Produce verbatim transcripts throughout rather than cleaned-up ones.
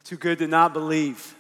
Too good to not believe.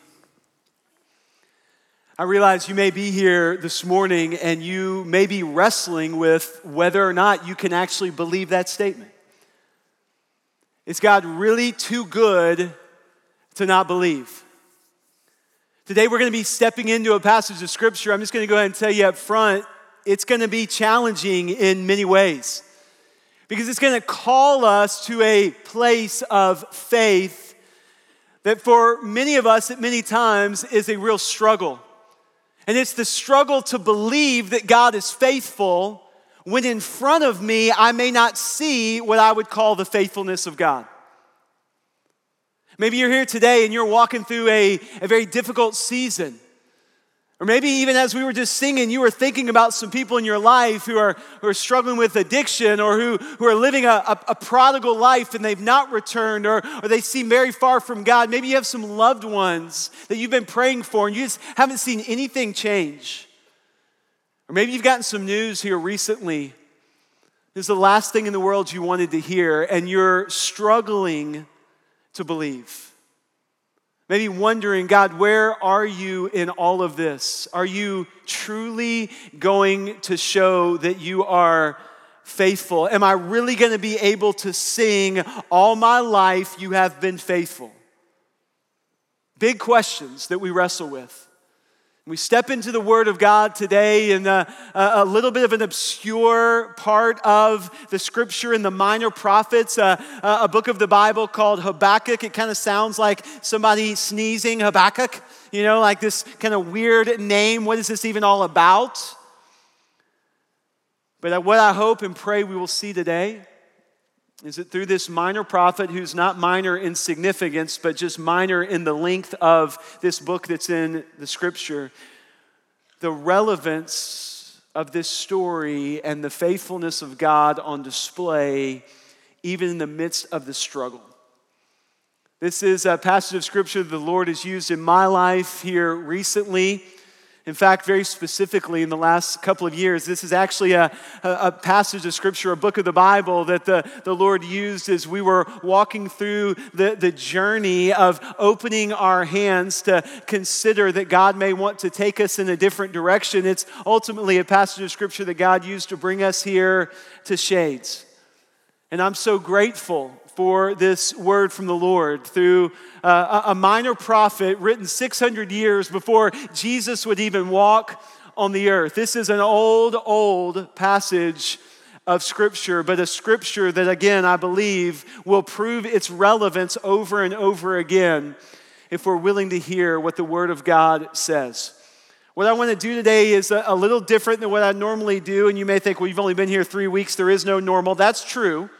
I realize you may be here this morning and you may be wrestling with whether or not you can actually believe that statement. Is God really too good to not believe? Today we're going to be stepping into a passage of scripture. I'm just going to go ahead and tell you up front, it's going to be challenging in many ways because it's going to call us to a place of faith that for many of us at many times is a real struggle. And it's the struggle to believe that God is faithful when in front of me I may not see what I would call the faithfulness of God. Maybe you're here today and you're walking through a, a very difficult season. Or maybe even as we were just singing, you were thinking about some people in your life who are, who are struggling with addiction or who, who are living a, a, a prodigal life and they've not returned or, or they seem very far from God. Maybe you have some loved ones that you've been praying for and you just haven't seen anything change. Or maybe you've gotten some news here recently. This is the last thing in the world you wanted to hear and you're struggling to believe. Maybe wondering, God, where are you in all of this? Are you truly going to show that you are faithful? Am I really going to be able to sing, all my life you have been faithful? Big questions that we wrestle with. We step into the Word of God today in a, a little bit of an obscure part of the Scripture in the Minor Prophets, a, a book of the Bible called Habakkuk. It kind of sounds like somebody sneezing, Habakkuk, you know, like this kind of weird name. What is this even all about? But what I hope and pray we will see today is that through this minor prophet, who's not minor in significance, but just minor in the length of this book that's in the scripture, the relevance of this story and the faithfulness of God on display, even in the midst of the struggle. This is a passage of scripture the Lord has used in my life here recently. In fact, very specifically in the last couple of years, this is actually a, a, a passage of scripture, a book of the Bible that the, the Lord used as we were walking through the, the journey of opening our hands to consider that God may want to take us in a different direction. It's ultimately a passage of scripture that God used to bring us here to Shades. And I'm so grateful for this word from the Lord through uh, a minor prophet written six hundred years before Jesus would even walk on the earth. This is an old, old passage of scripture, but a scripture that, again, I believe will prove its relevance over and over again if we're willing to hear what the Word of God says. What I want to do today is a, a little different than what I normally do, and you may think, well, you've only been here three weeks, there is no normal. That's true.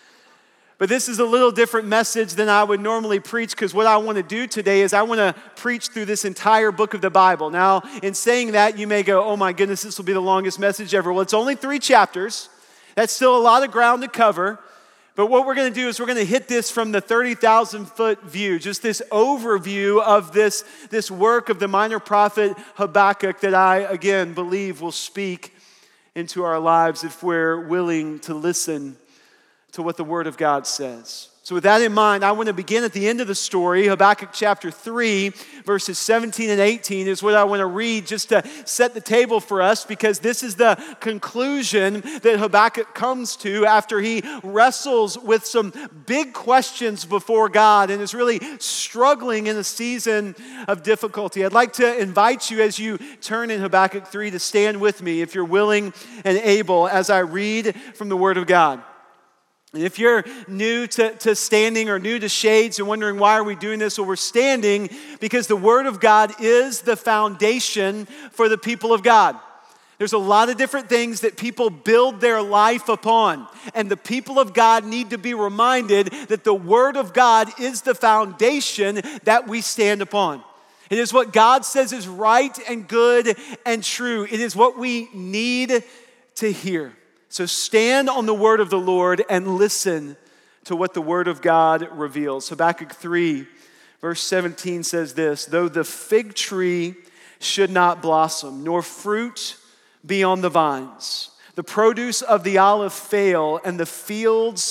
But this is a little different message than I would normally preach because what I want to do today is I want to preach through this entire book of the Bible. Now, in saying that, you may go, oh my goodness, this will be the longest message ever. Well, it's only three chapters. That's still a lot of ground to cover. But what we're going to do is we're going to hit this from the thirty thousand foot view, just this overview of this, this work of the minor prophet Habakkuk that I, again, believe will speak into our lives if we're willing to listen to what the Word of God says. So with that in mind, I want to begin at the end of the story. Habakkuk chapter three, verses seventeen and eighteen is what I want to read just to set the table for us because this is the conclusion that Habakkuk comes to after he wrestles with some big questions before God and is really struggling in a season of difficulty. I'd like to invite you as you turn in Habakkuk three to stand with me if you're willing and able as I read from the Word of God. And if you're new to, to standing or new to Shades and wondering why are we doing this, well, we're standing because the Word of God is the foundation for the people of God. There's a lot of different things that people build their life upon. And the people of God need to be reminded that the Word of God is the foundation that we stand upon. It is what God says is right and good and true. It is what we need to hear. So stand on the word of the Lord and listen to what the Word of God reveals. Habakkuk three, verse seventeen says this, though the fig tree should not blossom, nor fruit be on the vines, the produce of the olive fail, and the fields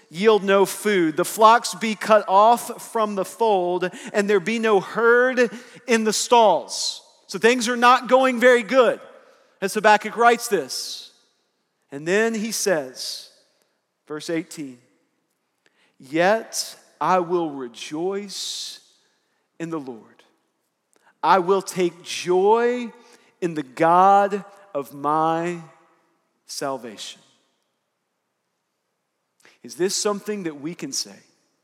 yield no food, the flocks be cut off from the fold, and there be no herd in the stalls. So things are not going very good as Habakkuk writes this. And then he says, verse eighteen, yet I will rejoice in the Lord. I will take joy in the God of my salvation. Is this something that we can say?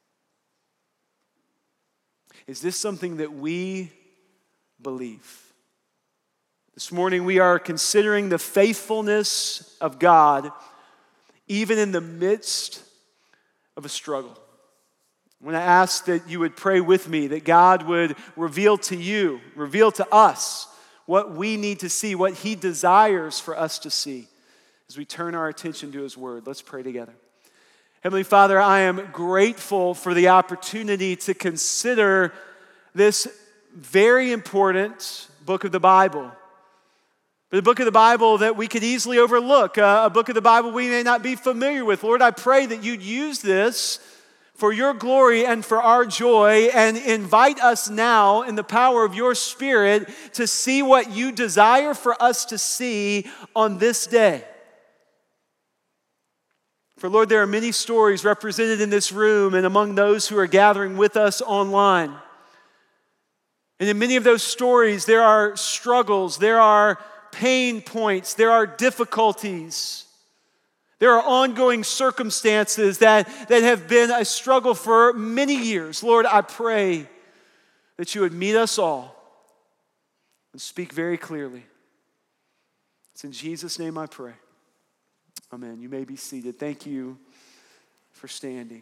Is this something that we believe? This morning we are considering the faithfulness of God even in the midst of a struggle. When I ask that you would pray with me, that God would reveal to you, reveal to us what we need to see, what He desires for us to see as we turn our attention to His Word. Let's pray together. Heavenly Father, I am grateful for the opportunity to consider this very important book of the Bible. But a book of the Bible that we could easily overlook, uh, a book of the Bible we may not be familiar with. Lord, I pray that you'd use this for your glory and for our joy, and invite us now in the power of your Spirit to see what you desire for us to see on this day. For Lord, there are many stories represented in this room and among those who are gathering with us online. And in many of those stories, there are struggles, there are pain points, there are difficulties. There are ongoing circumstances that, that have been a struggle for many years. Lord, I pray that you would meet us all and speak very clearly. It's in Jesus' name I pray. Amen. You may be seated. Thank you for standing.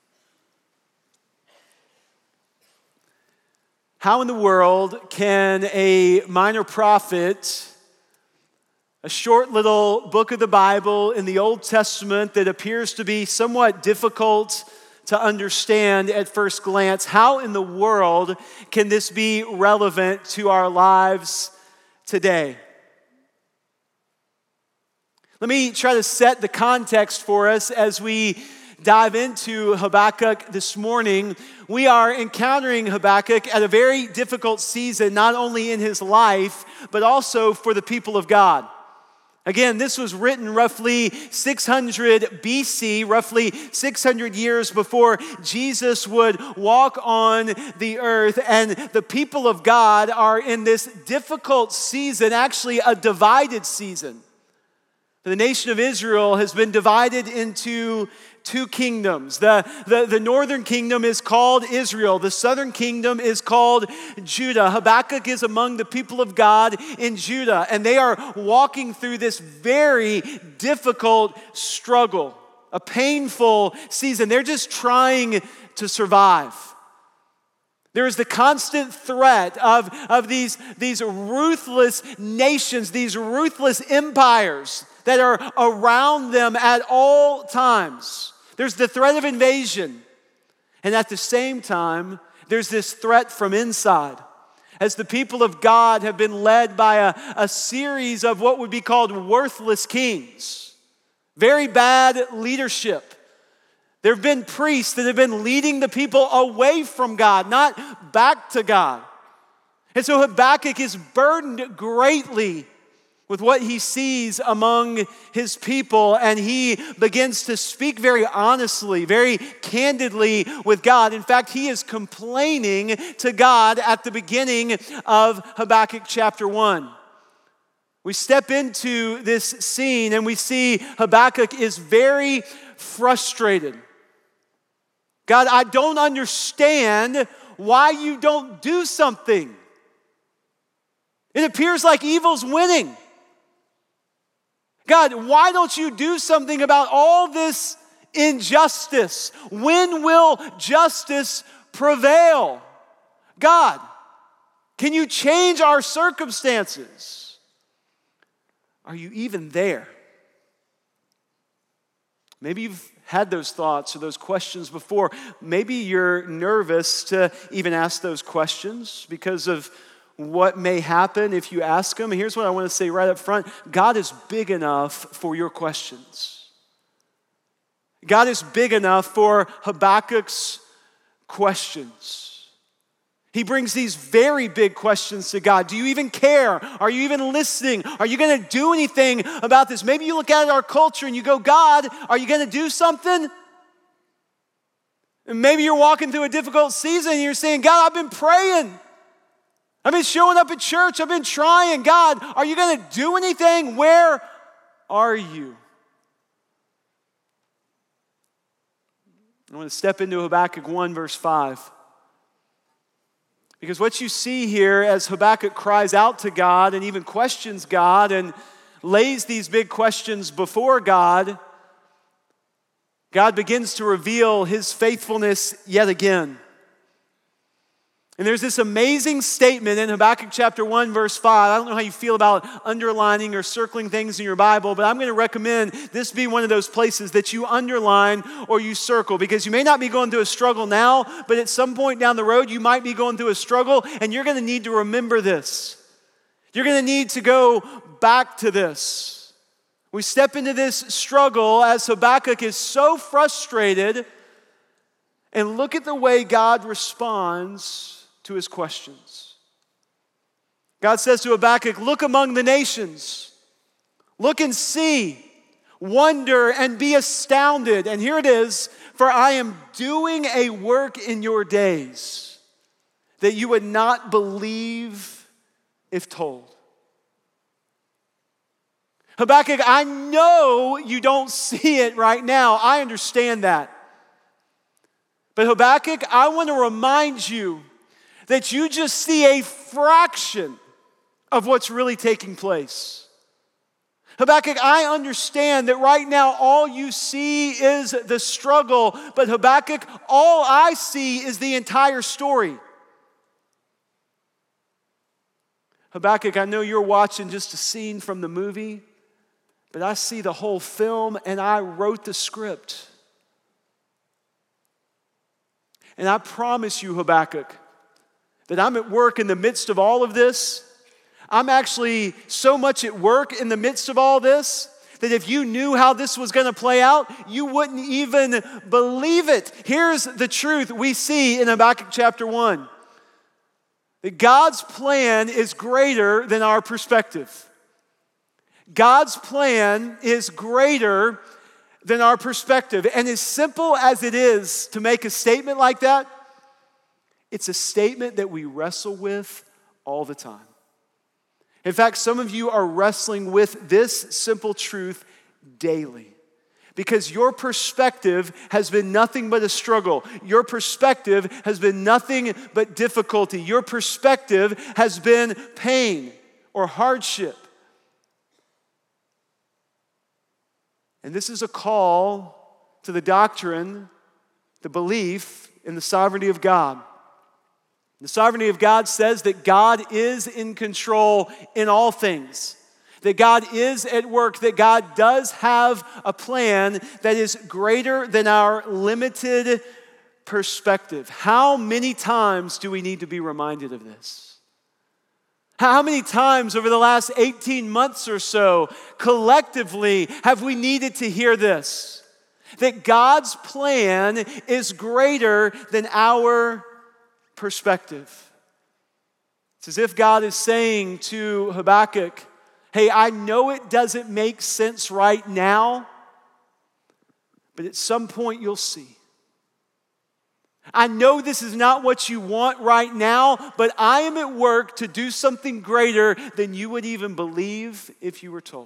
How in the world can a minor prophet, a short little book of the Bible in the Old Testament that appears to be somewhat difficult to understand at first glance, how in the world can this be relevant to our lives today? Let me try to set the context for us as we dive into Habakkuk this morning. We are encountering Habakkuk at a very difficult season, not only in his life, but also for the people of God. Again, this was written roughly six hundred B C, roughly six hundred years before Jesus would walk on the earth. And the people of God are in this difficult season, actually a divided season. The nation of Israel has been divided into two kingdoms. The, the, the northern kingdom is called Israel. The southern kingdom is called Judah. Habakkuk is among the people of God in Judah, and they are walking through this very difficult struggle, a painful season. They're just trying to survive. There is the constant threat of, of these, these ruthless nations, these ruthless empires that are around them at all times. There's the threat of invasion. And at the same time, there's this threat from inside. As the people of God have been led by a, a series of what would be called worthless kings. Very bad leadership. There have been priests that have been leading the people away from God, not back to God. And so Habakkuk is burdened greatly with what he sees among his people, and he begins to speak very honestly, very candidly with God. In fact, he is complaining to God at the beginning of Habakkuk chapter one. We step into this scene and we see Habakkuk is very frustrated. God, I don't understand why you don't do something. It appears like evil's winning. God, why don't you do something about all this injustice? When will justice prevail? God, can you change our circumstances? Are you even there? Maybe you've had those thoughts or those questions before. Maybe you're nervous to even ask those questions because of what may happen if you ask them. Here's what I want to say right up front. God is big enough for your questions. God is big enough for Habakkuk's questions. He brings these very big questions to God. Do you even care? Are you even listening? Are you going to do anything about this? Maybe you look at our culture and you go, God, are you going to do something? And maybe you're walking through a difficult season and you're saying, God, I've been praying. I've been showing up at church. I've been trying. God, are you going to do anything? Where are you? I want to step into Habakkuk one, verse five. Because what you see here as Habakkuk cries out to God and even questions God and lays these big questions before God, God begins to reveal his faithfulness yet again. And there's this amazing statement in Habakkuk chapter one, verse five. I don't know how you feel about underlining or circling things in your Bible, but I'm going to recommend this be one of those places that you underline or you circle, because you may not be going through a struggle now, but at some point down the road, you might be going through a struggle, and you're going to need to remember this. You're going to need to go back to this. We step into this struggle as Habakkuk is so frustrated, and look at the way God responds to his questions. God says to Habakkuk, look among the nations, look and see, wonder and be astounded. And here it is, for I am doing a work in your days that you would not believe if told. Habakkuk, I know you don't see it right now. I understand that. But Habakkuk, I want to remind you that you just see a fraction of what's really taking place. Habakkuk, I understand that right now all you see is the struggle, but Habakkuk, all I see is the entire story. Habakkuk, I know you're watching just a scene from the movie, but I see the whole film and I wrote the script. And I promise you, Habakkuk, that I'm at work in the midst of all of this. I'm actually so much at work in the midst of all this that if you knew how this was going to play out, you wouldn't even believe it. Here's the truth we see in Habakkuk chapter one. That God's plan is greater than our perspective. God's plan is greater than our perspective. And as simple as it is to make a statement like that, it's a statement that we wrestle with all the time. In fact, some of you are wrestling with this simple truth daily because your perspective has been nothing but a struggle. Your perspective has been nothing but difficulty. Your perspective has been pain or hardship. And this is a call to the doctrine, the belief in the sovereignty of God. The sovereignty of God says that God is in control in all things, that God is at work, that God does have a plan that is greater than our limited perspective. How many times do we need to be reminded of this? How many times over the last eighteen months or so, collectively, have we needed to hear this? That God's plan is greater than our perspective. It's as if God is saying to Habakkuk, hey, I know it doesn't make sense right now, but at some point you'll see. I know this is not what you want right now, but I am at work to do something greater than you would even believe if you were told.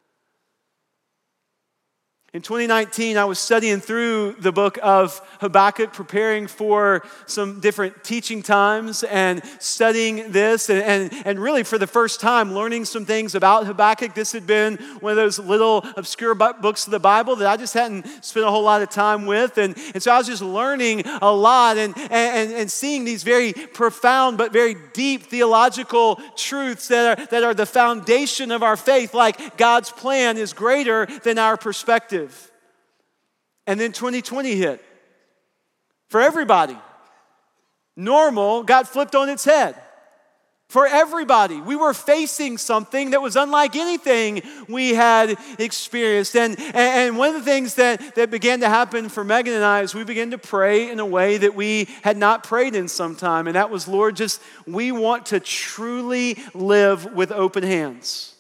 In twenty nineteen, I was studying through the book of Habakkuk, preparing for some different teaching times and studying this and, and, and really for the first time learning some things about Habakkuk. This had been one of those little obscure books of the Bible that I just hadn't spent a whole lot of time with. And, and so I was just learning a lot and, and, and seeing these very profound but very deep theological truths that are, that are the foundation of our faith, like God's plan is greater than our perspective. And then twenty twenty hit. For everybody. Normal got flipped on its head. For everybody. We were facing something that was unlike anything we had experienced. And, and one of the things that, that began to happen for Megan and I is we began to pray in a way that we had not prayed in some time. And that was, Lord, just we want to truly live with open hands.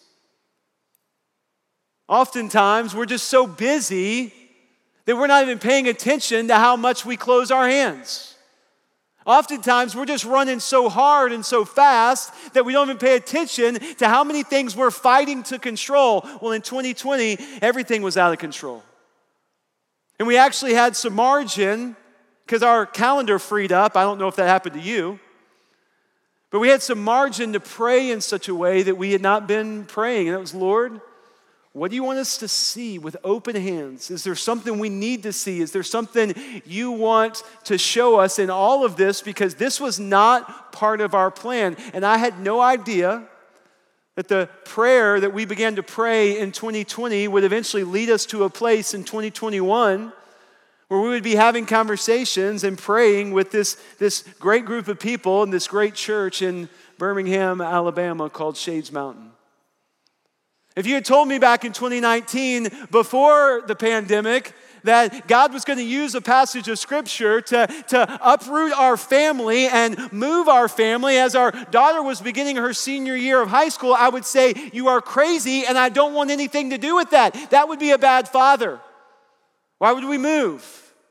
Oftentimes, we're just so busy that we're not even paying attention to how much we close our hands. Oftentimes, we're just running so hard and so fast that we don't even pay attention to how many things we're fighting to control. Well, in twenty twenty, everything was out of control. And we actually had some margin because our calendar freed up. I don't know if that happened to you. But we had some margin to pray in such a way that we had not been praying. And it was, Lord, what do you want us to see with open hands? Is there something we need to see? Is there something you want to show us in all of this? Because this was not part of our plan. And I had no idea that the prayer that we began to pray in twenty twenty would eventually lead us to a place in twenty twenty-one where we would be having conversations and praying with this, this great group of people in this great church in Birmingham, Alabama called Shades Mountain. If you had told me back in twenty nineteen, before the pandemic, that God was going to use a passage of Scripture to, to uproot our family and move our family as our daughter was beginning her senior year of high school, I would say, you are crazy and I don't want anything to do with that. That would be a bad father. Why would we move?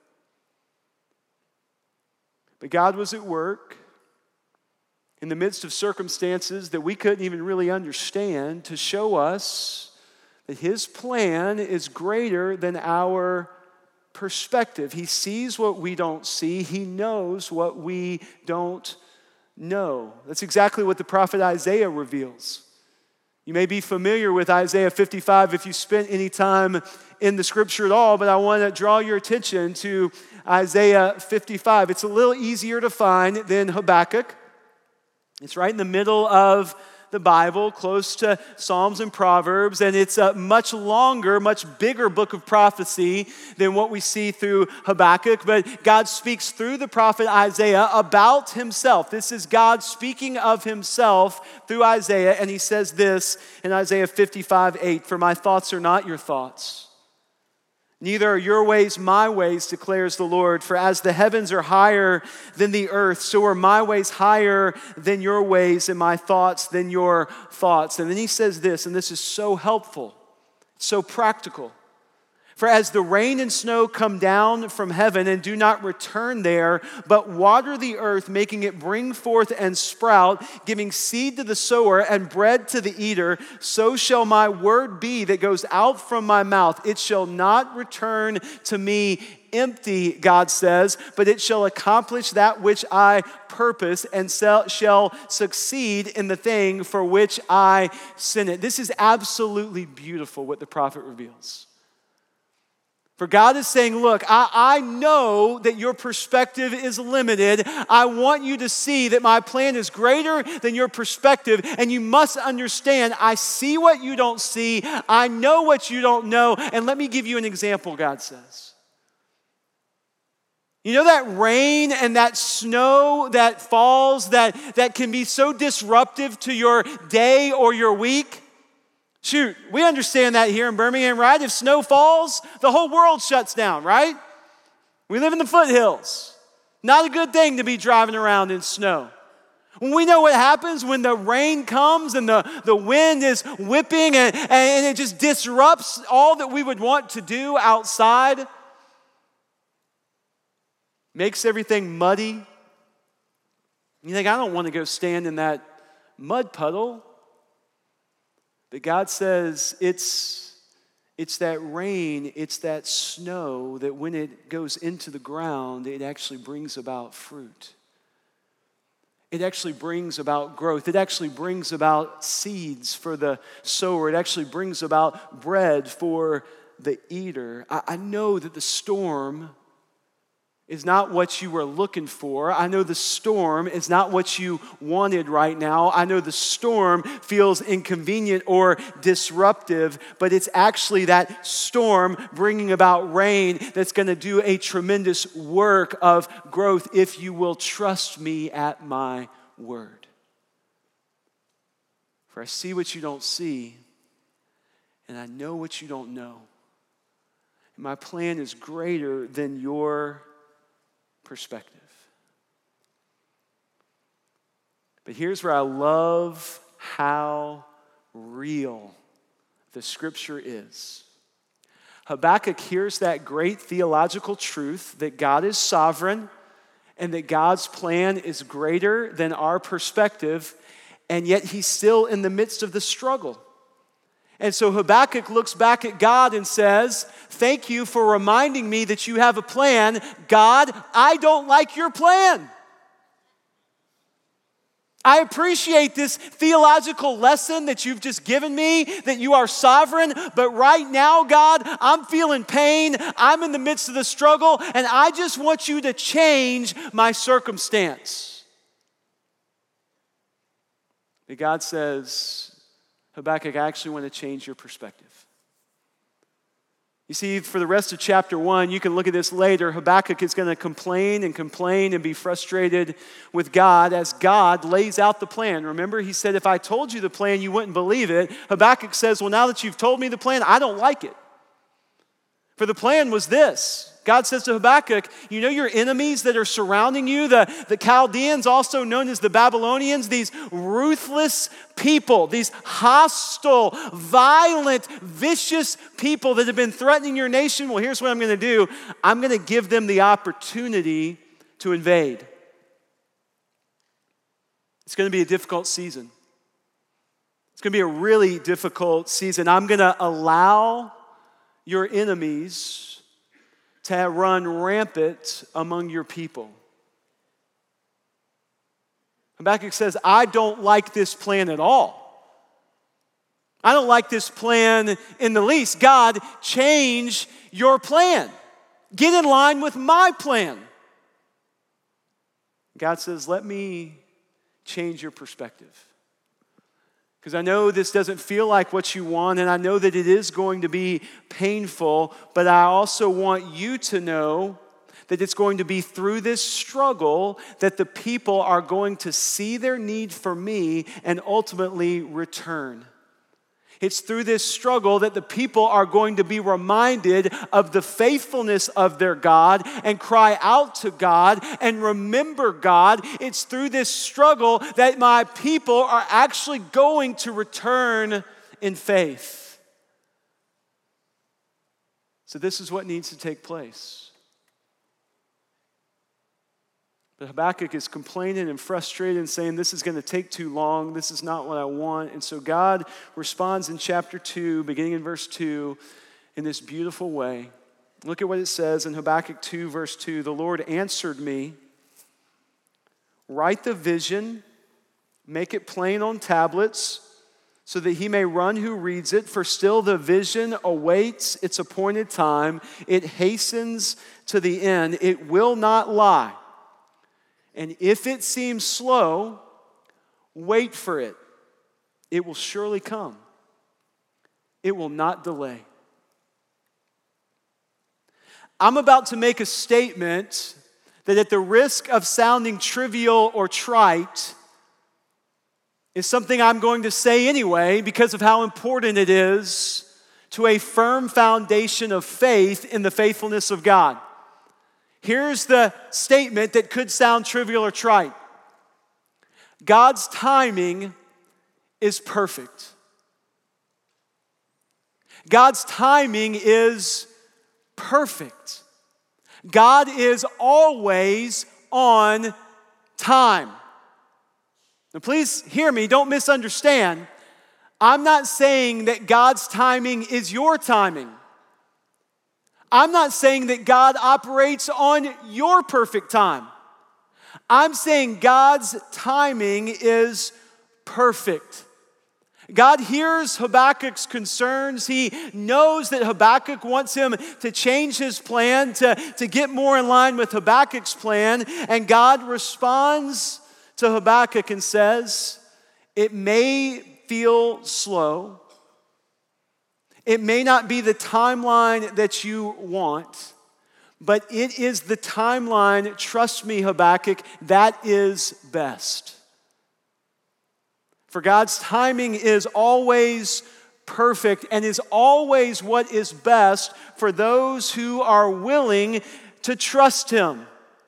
But God was at work in the midst of circumstances that we couldn't even really understand to show us that His plan is greater than our perspective. He sees what we don't see. He knows what we don't know. That's exactly what the prophet Isaiah reveals. You may be familiar with Isaiah fifty-five if you spent any time in the Scripture at all, but I want to draw your attention to Isaiah fifty-five. It's a little easier to find than Habakkuk. It's right in the middle of the Bible, close to Psalms and Proverbs, and it's a much longer, much bigger book of prophecy than what we see through Habakkuk, but God speaks through the prophet Isaiah about Himself. This is God speaking of Himself through Isaiah, and He says this in Isaiah fifty-five eight, "For my thoughts are not your thoughts, neither are your ways my ways, declares the Lord. For as the heavens are higher than the earth, so are my ways higher than your ways, and my thoughts than your thoughts." And then He says this, and this is so helpful, so practical. "For as the rain and snow come down from heaven and do not return there, but water the earth, making it bring forth and sprout, giving seed to the sower and bread to the eater, so shall my word be that goes out from my mouth. It shall not return to me empty," God says, "but it shall accomplish that which I purpose and shall succeed in the thing for which I sent it." This is absolutely beautiful what the prophet reveals. For God is saying, look, I, I know that your perspective is limited. I want you to see that my plan is greater than your perspective, and you must understand, I see what you don't see, I know what you don't know, and let me give you an example, God says. You know that rain and that snow that falls that, that can be so disruptive to your day or your week? Shoot, we understand that here in Birmingham, right? If snow falls, the whole world shuts down, right? We live in the foothills. Not a good thing to be driving around in snow. When we know what happens when the rain comes and the, the wind is whipping and, and it just disrupts all that we would want to do outside, makes everything muddy. You think, I don't want to go stand in that mud puddle. But God says it's, it's that rain, it's that snow that when it goes into the ground, it actually brings about fruit. It actually brings about growth. It actually brings about seeds for the sower. It actually brings about bread for the eater. I, I know that the storm is not what you were looking for. I know the storm is not what you wanted right now. I know the storm feels inconvenient or disruptive, but it's actually that storm bringing about rain that's going to do a tremendous work of growth if you will trust me at my word. For I see what you don't see, and I know what you don't know. And my plan is greater than your perspective. But here's where I love how real the scripture is. Habakkuk hears that great theological truth that God is sovereign and that God's plan is greater than our perspective, and yet he's still in the midst of the struggle. And so Habakkuk looks back at God and says, thank you for reminding me that you have a plan. God, I don't like your plan. I appreciate this theological lesson that you've just given me, that you are sovereign, but right now, God, I'm feeling pain, I'm in the midst of the struggle, and I just want you to change my circumstance. But God says, Habakkuk, I actually want to change your perspective. You see, for the rest of chapter one, you can look at this later, Habakkuk is going to complain and complain and be frustrated with God as God lays out the plan. Remember, he said, if I told you the plan, you wouldn't believe it. Habakkuk says, well, now that you've told me the plan, I don't like it. For the plan was this. God says to Habakkuk, you know your enemies that are surrounding you, the, the Chaldeans, also known as the Babylonians, these ruthless people, these hostile, violent, vicious people that have been threatening your nation. Well, here's what I'm going to do. I'm going to give them the opportunity to invade. It's going to be a difficult season. It's going to be a really difficult season. I'm going to allow your enemies to run rampant among your people. Habakkuk says, I don't like this plan at all. I don't like this plan in the least. God, change your plan. Get in line with my plan. God says, let me change your perspective. Because I know this doesn't feel like what you want, and I know that it is going to be painful, but I also want you to know that it's going to be through this struggle that the people are going to see their need for me and ultimately return. It's through this struggle that the people are going to be reminded of the faithfulness of their God and cry out to God and remember God. It's through this struggle that my people are actually going to return in faith. So this is what needs to take place. But Habakkuk is complaining and frustrated and saying, this is going to take too long. This is not what I want. And so God responds in chapter two, beginning in verse two, in this beautiful way. Look at what it says in Habakkuk two, verse two. The Lord answered me, write the vision, make it plain on tablets, so that he may run who reads it. For still the vision awaits its appointed time. It hastens to the end. It will not lie. And if it seems slow, wait for it. It will surely come. It will not delay. I'm about to make a statement that at the risk of sounding trivial or trite, is something I'm going to say anyway because of how important it is to a firm foundation of faith in the faithfulness of God. Here's the statement that could sound trivial or trite. God's timing is perfect. God's timing is perfect. God is always on time. Now please hear me, don't misunderstand. I'm not saying that God's timing is your timing. I'm not saying that God operates on your perfect time. I'm saying God's timing is perfect. God hears Habakkuk's concerns. He knows that Habakkuk wants him to change his plan, to, to get more in line with Habakkuk's plan. And God responds to Habakkuk and says, it may feel slow. It may not be the timeline that you want, but it is the timeline, trust me, Habakkuk, that is best. For God's timing is always perfect and is always what is best for those who are willing to trust Him.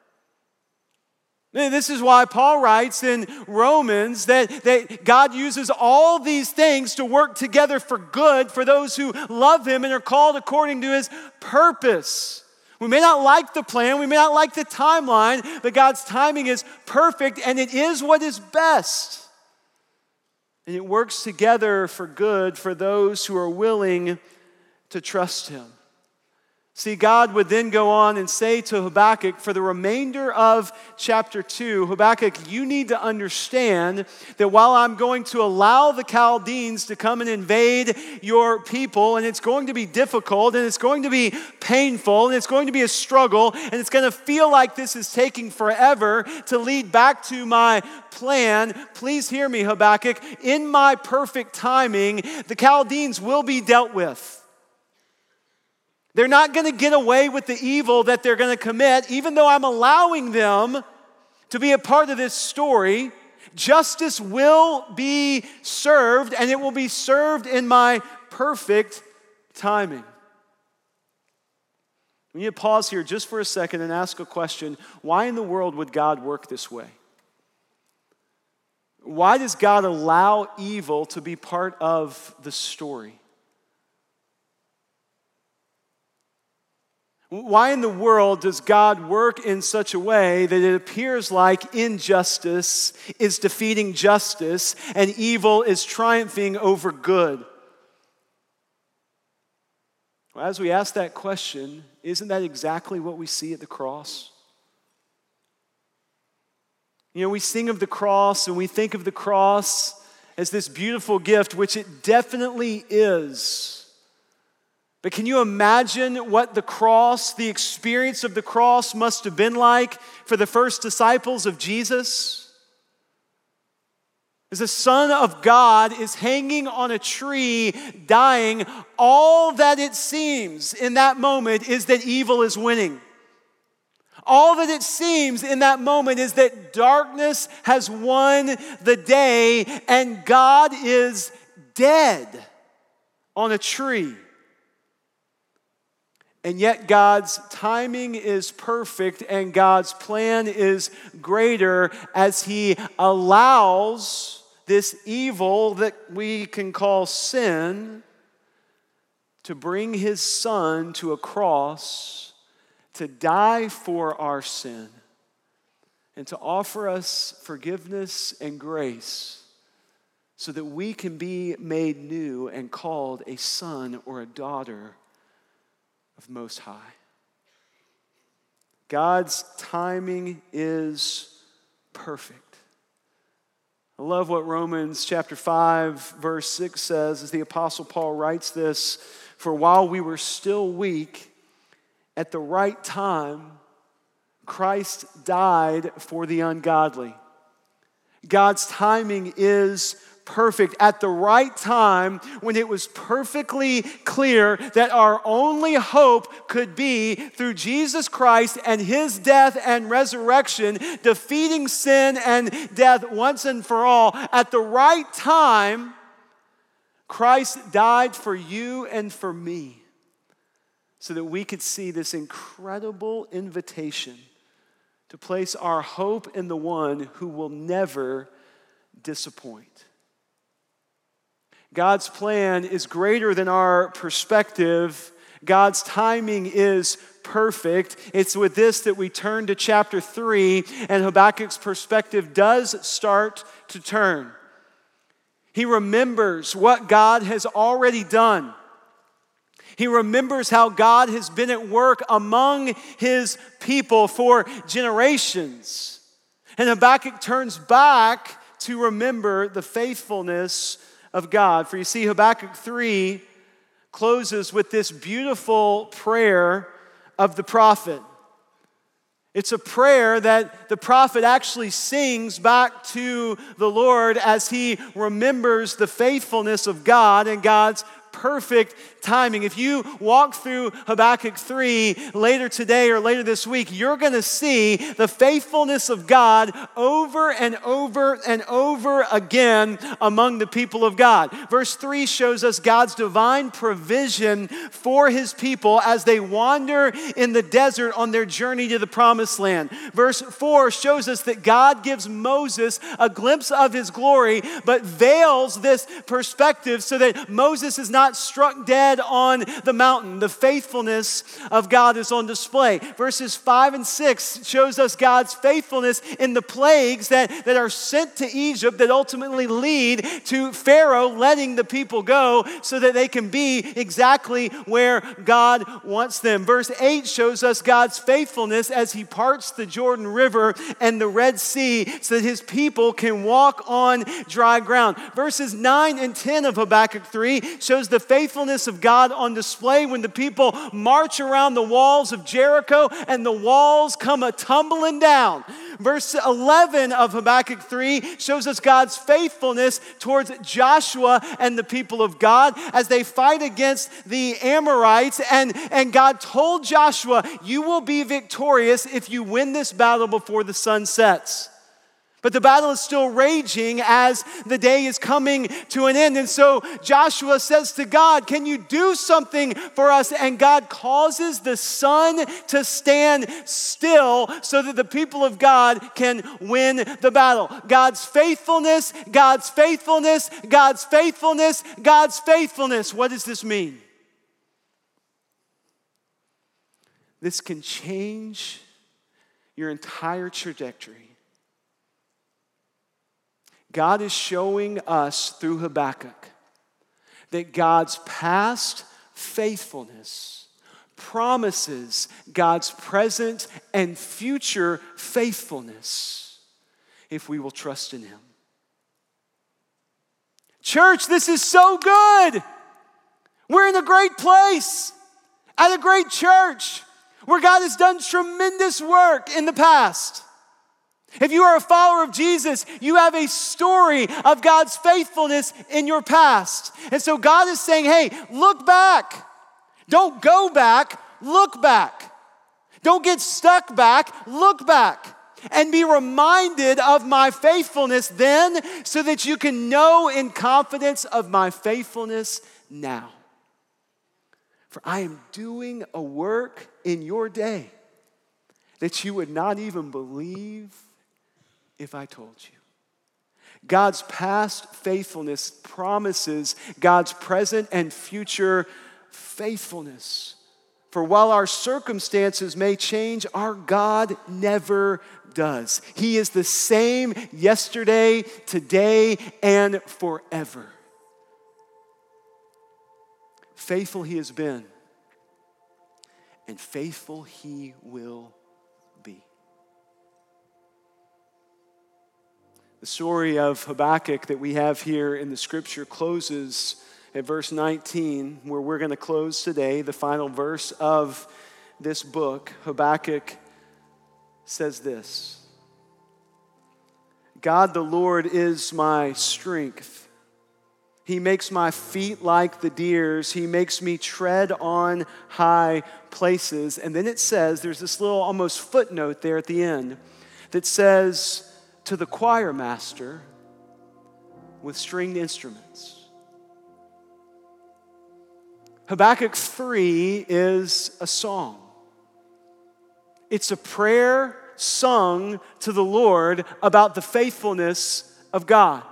This is why Paul writes in Romans that, that God uses all these things to work together for good for those who love Him and are called according to His purpose. We may not like the plan, we may not like the timeline, but God's timing is perfect and it is what is best. And it works together for good for those who are willing to trust Him. See, God would then go on and say to Habakkuk for the remainder of chapter two, Habakkuk, you need to understand that while I'm going to allow the Chaldeans to come and invade your people, and it's going to be difficult, and it's going to be painful, and it's going to be a struggle, and it's going to feel like this is taking forever to lead back to my plan, please hear me, Habakkuk. In my perfect timing, the Chaldeans will be dealt with. They're not going to get away with the evil that they're going to commit, even though I'm allowing them to be a part of this story. Justice will be served, and it will be served in my perfect timing. We need to pause here just for a second and ask a question. Why in the world would God work this way? Why does God allow evil to be part of the story? Why in the world does God work in such a way that it appears like injustice is defeating justice and evil is triumphing over good? Well, as we ask that question, isn't that exactly what we see at the cross? You know, we sing of the cross and we think of the cross as this beautiful gift, which it definitely is. But can you imagine what the cross, the experience of the cross must have been like for the first disciples of Jesus? As the Son of God is hanging on a tree, dying, all that it seems in that moment is that evil is winning. All that it seems in that moment is that darkness has won the day and God is dead on a tree. And yet God's timing is perfect and God's plan is greater as He allows this evil that we can call sin to bring His Son to a cross to die for our sin and to offer us forgiveness and grace so that we can be made new and called a son or a daughter of Most High. God's timing is perfect. I love what Romans chapter five verse six says as the Apostle Paul writes this, for while we were still weak, at the right time, Christ died for the ungodly. God's timing is perfect. At the right time, when it was perfectly clear that our only hope could be through Jesus Christ and His death and resurrection, defeating sin and death once and for all, at the right time, Christ died for you and for me so that we could see this incredible invitation to place our hope in the one who will never disappoint. God's plan is greater than our perspective. God's timing is perfect. It's with this that we turn to chapter three, and Habakkuk's perspective does start to turn. He remembers what God has already done. He remembers how God has been at work among His people for generations. And Habakkuk turns back to remember the faithfulness of God. For you see, Habakkuk three closes with this beautiful prayer of the prophet. It's a prayer that the prophet actually sings back to the Lord as he remembers the faithfulness of God and God's perfect timing. If you walk through Habakkuk three later today or later this week, you're going to see the faithfulness of God over and over and over again among the people of God. Verse three shows us God's divine provision for his people as they wander in the desert on their journey to the promised land. Verse four shows us that God gives Moses a glimpse of his glory, but veils this perspective so that Moses is not struck dead on the mountain. The faithfulness of God is on display. Verses five and six shows us God's faithfulness in the plagues that, that are sent to Egypt that ultimately lead to Pharaoh letting the people go so that they can be exactly where God wants them. Verse eight shows us God's faithfulness as he parts the Jordan River and the Red Sea so that his people can walk on dry ground. Verses nine and ten of Habakkuk three shows the faithfulness of God on display when the people march around the walls of Jericho and the walls come a tumbling down. Verse eleven of Habakkuk three shows us God's faithfulness towards Joshua and the people of God as they fight against the Amorites. And, and God told Joshua, you will be victorious if you win this battle before the sun sets. But the battle is still raging as the day is coming to an end. And so Joshua says to God, can you do something for us? And God causes the sun to stand still so that the people of God can win the battle. God's faithfulness, God's faithfulness, God's faithfulness, God's faithfulness. What does this mean? This can change your entire trajectory. God is showing us through Habakkuk that God's past faithfulness promises God's present and future faithfulness if we will trust in him. Church, this is so good. We're in a great place, at a great church, where God has done tremendous work in the past. If you are a follower of Jesus, you have a story of God's faithfulness in your past. And so God is saying, hey, look back. Don't go back, look back. Don't get stuck back, look back. And be reminded of my faithfulness then so that you can know in confidence of my faithfulness now. For I am doing a work in your day that you would not even believe if I told you. God's past faithfulness promises God's present and future faithfulness. For while our circumstances may change, our God never does. He is the same yesterday, today, and forever. Faithful he has been, and faithful he will be. The story of Habakkuk that we have here in the scripture closes at verse nineteen, where we're going to close today, the final verse of this book. Habakkuk says this: God the Lord is my strength. He makes my feet like the deer's. He makes me tread on high places. And then it says, there's this little almost footnote there at the end that says, to the choir master with stringed instruments. Habakkuk three is a song. It's a prayer sung to the Lord about the faithfulness of God.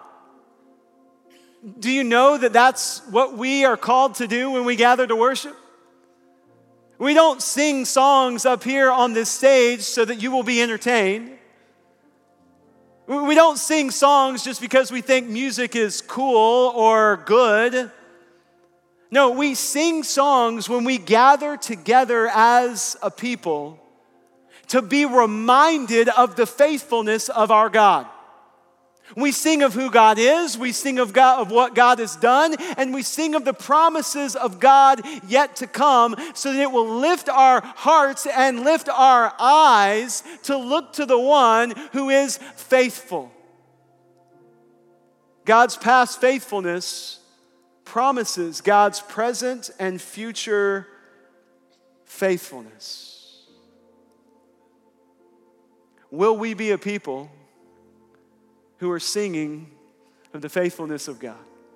Do you know that that's what we are called to do when we gather to worship? We don't sing songs up here on this stage so that you will be entertained. We don't sing songs just because we think music is cool or good. No, we sing songs when we gather together as a people to be reminded of the faithfulness of our God. We sing of who God is, we sing of God, of what God has done, and we sing of the promises of God yet to come, so that it will lift our hearts and lift our eyes to look to the one who is faithful. God's past faithfulness promises God's present and future faithfulness. Will we be a people who are singing of the faithfulness of God?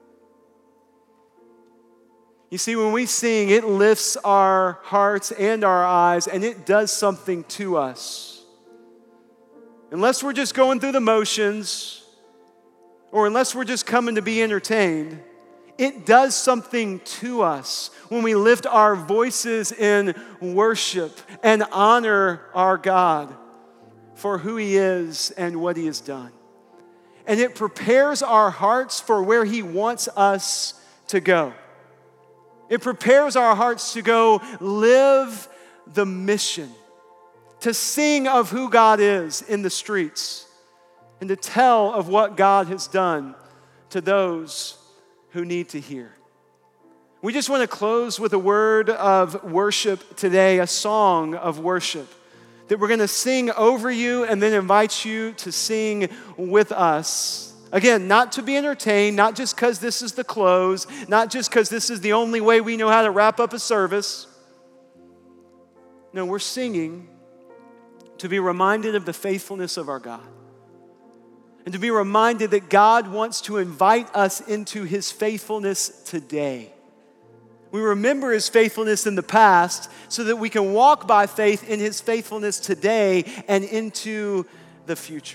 You see, when we sing, it lifts our hearts and our eyes, and it does something to us. Unless we're just going through the motions, or unless we're just coming to be entertained, it does something to us when we lift our voices in worship and honor our God for who He is and what He has done. And it prepares our hearts for where He wants us to go. It prepares our hearts to go live the mission, to sing of who God is in the streets, and to tell of what God has done to those who need to hear. We just want to close with a word of worship today, a song of worship that we're going to sing over you and then invite you to sing with us. Again, not to be entertained, not just because this is the close, not just because this is the only way we know how to wrap up a service. No, we're singing to be reminded of the faithfulness of our God. And to be reminded that God wants to invite us into His faithfulness today. We remember His faithfulness in the past so that we can walk by faith in His faithfulness today and into the future.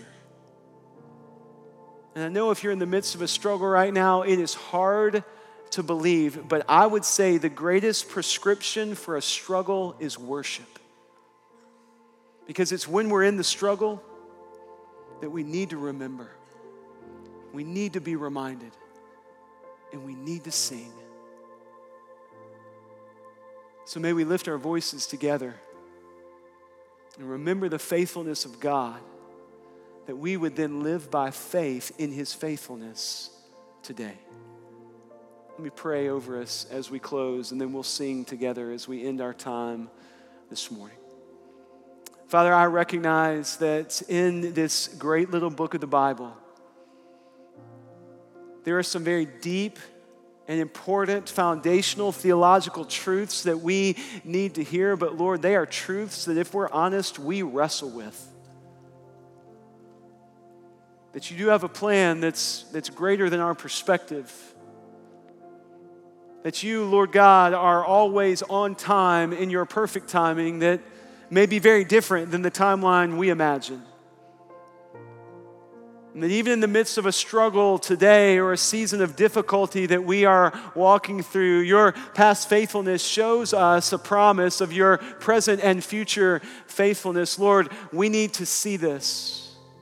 And I know if you're in the midst of a struggle right now, it is hard to believe, but I would say the greatest prescription for a struggle is worship. Because it's when we're in the struggle that we need to remember. We need to be reminded. And we need to sing. So may we lift our voices together and remember the faithfulness of God, that we would then live by faith in His faithfulness today. Let me pray over us as we close, and then we'll sing together as we end our time this morning. Father, I recognize that in this great little book of the Bible, there are some very deep and important foundational theological truths that we need to hear, but Lord, they are truths that if we're honest, we wrestle with. That you do have a plan that's, that's greater than our perspective. That you, Lord God, are always on time in your perfect timing that may be very different than the timeline we imagine. And that even in the midst of a struggle today or a season of difficulty that we are walking through, your past faithfulness shows us a promise of your present and future faithfulness. Lord, we need to see this.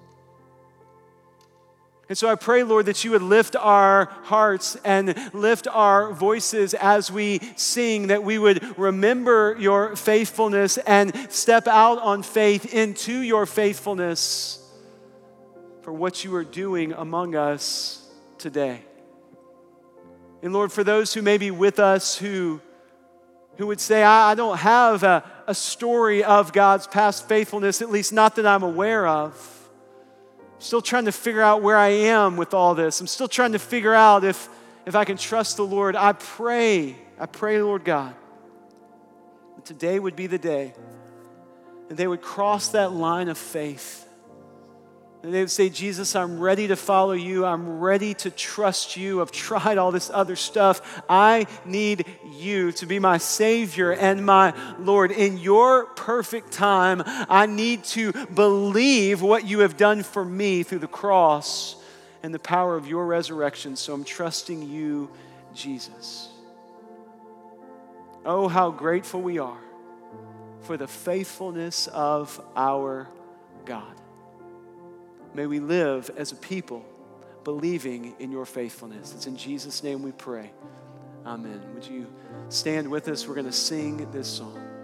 And so I pray, Lord, that you would lift our hearts and lift our voices as we sing, that we would remember your faithfulness and step out on faith into your faithfulness for what you are doing among us today. And Lord, for those who may be with us who, who would say, I, I don't have a, a story of God's past faithfulness, at least not that I'm aware of. Still trying to figure out where I am with all this. I'm still trying to figure out if, if I can trust the Lord. I pray, I pray, Lord God, that today would be the day that they would cross that line of faith. And they would say, Jesus, I'm ready to follow you. I'm ready to trust you. I've tried all this other stuff. I need you to be my Savior and my Lord. In your perfect time, I need to believe what you have done for me through the cross and the power of your resurrection. So I'm trusting you, Jesus. Oh, how grateful we are for the faithfulness of our God. May we live as a people believing in your faithfulness. It's in Jesus' name we pray. Amen. Would you stand with us? We're going to sing this song.